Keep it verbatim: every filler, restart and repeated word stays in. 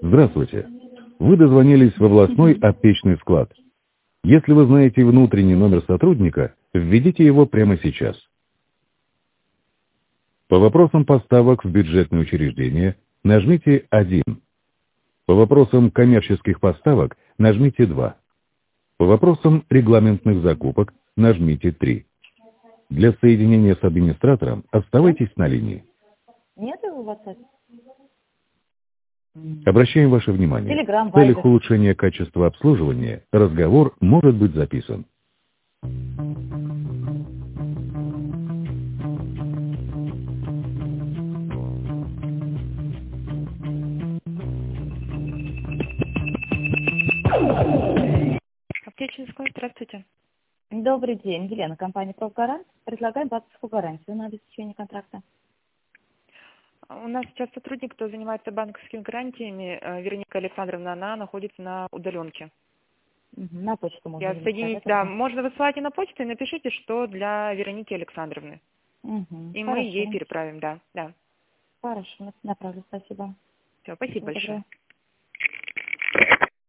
Здравствуйте. Вы дозвонились в областной аптечный склад. Если вы знаете внутренний номер сотрудника, введите его прямо сейчас. По вопросам поставок в бюджетные учреждения нажмите один. По вопросам коммерческих поставок нажмите два. По вопросам регламентных закупок нажмите три. Для соединения с администратором оставайтесь на линии. Нет его в WhatsApp? Обращаем ваше внимание. Telegram, В целях Viber. улучшения качества обслуживания разговор может быть записан. Аптечный склад, здравствуйте. Добрый день, Елена, компания «Профгарант». Предлагаем банковскую гарантию на обеспечение контракта. У нас сейчас сотрудник, кто занимается банковскими гарантиями, э, Вероника Александровна, она находится на удаленке. Угу, на почту можно. Я записать, соединить, да? да, можно высылайте на почту и напишите, что для Вероники Александровны. Угу, И мы хорошо. ей переправим, да, да. Хорошо, направлю, спасибо. Все, спасибо Всего большое. доброго.